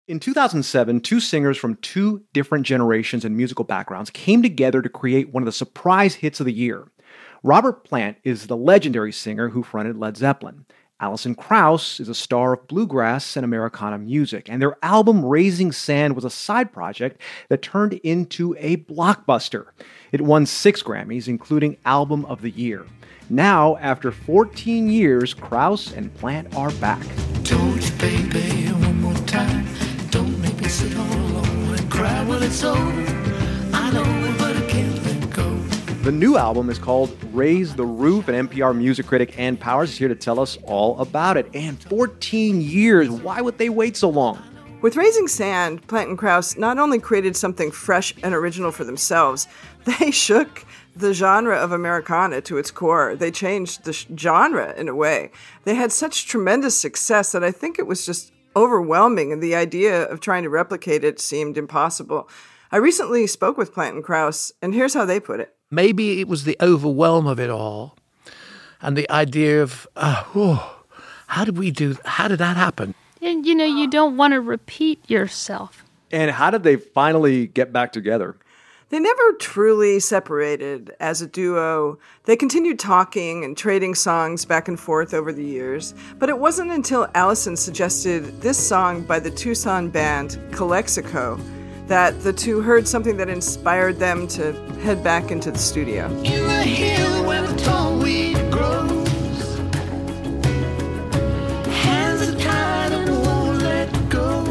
In 2007, two singers from two different generations and musical backgrounds came together to create one of the surprise hits of the year. Robert Plant is the legendary singer who fronted Led Zeppelin. Alison Krauss is a star of bluegrass and Americana music, and their album Raising Sand was a side project that turned into a blockbuster. It won 6 Grammys, including Album of the Year. Now, after 14 years, Krauss and Plant are back. Told you, baby, one more time. Don't make me sit all alone and cry when it's over. I know it, but I can't let go. The new album is called Raise the Roof, and NPR music critic Ann Powers is here to tell us all about it. And 14 years, why would they wait so long? With Raising Sand, Plant and Krauss not only created something fresh and original for themselves, they shook the genre of Americana to its core. They changed the genre in a way. They had such tremendous success that I think it was just overwhelming, and the idea of trying to replicate it seemed impossible. I recently spoke with Plant and Krauss, and here's how they put it. Maybe it was the overwhelm of it all and the idea of, how did that happen? And, you don't want to repeat yourself. And how did they finally get back together? They never truly separated as a duo. They continued talking and trading songs back and forth over the years. But it wasn't until Alison suggested this song by the Tucson band Calexico that the two heard something that inspired them to head back into the studio. In the hill where the tall weed grows, hands are tied and won't let go.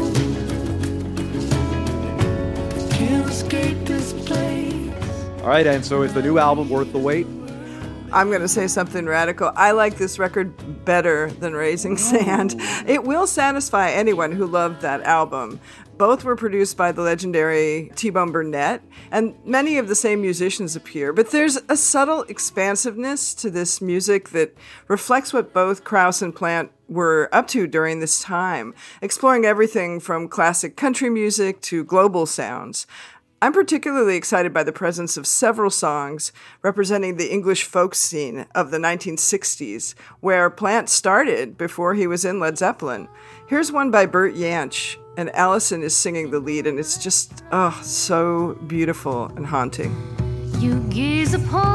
Can't escape this place. All right, and so is the new album worth the wait? I'm going to say something radical. I like this record better than Raising Sand. It will satisfy anyone who loved that album. Both were produced by the legendary T-Bone Burnett, and many of the same musicians appear. But there's a subtle expansiveness to this music that reflects what both Krauss and Plant were up to during this time, exploring everything from classic country music to global sounds. I'm particularly excited by the presence of several songs representing the English folk scene of the 1960s, where Plant started before he was in Led Zeppelin. Here's one by Bert Jansch, and Alison is singing the lead, and it's just, so beautiful and haunting. You gaze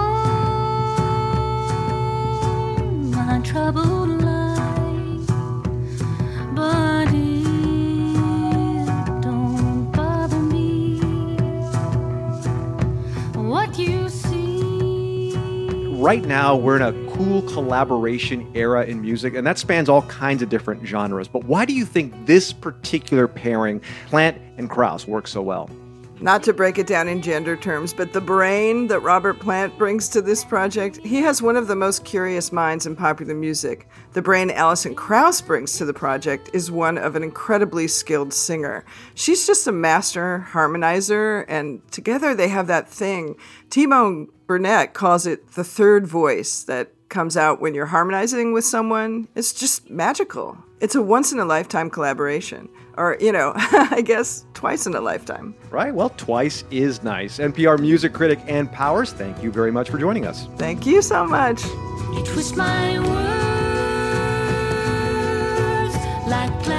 upon my troubled life, but it don't bother me. What you see. Right now, we're in a cool collaboration era in music, and that spans all kinds of different genres. But why do you think this particular pairing, Plant and Krauss, works so well? Not to break it down in gender terms, but the brain that Robert Plant brings to this project, he has one of the most curious minds in popular music. The brain Alison Krauss brings to the project is one of an incredibly skilled singer. She's just a master harmonizer, and together they have that thing. T-Bone Burnett calls it the third voice that comes out when you're harmonizing with someone. It's just magical. It's a once-in-a-lifetime collaboration. Or, I guess twice in a lifetime. Right, well, twice is nice. NPR music critic Ann Powers, thank you very much for joining us. Thank you so much. You twist my words like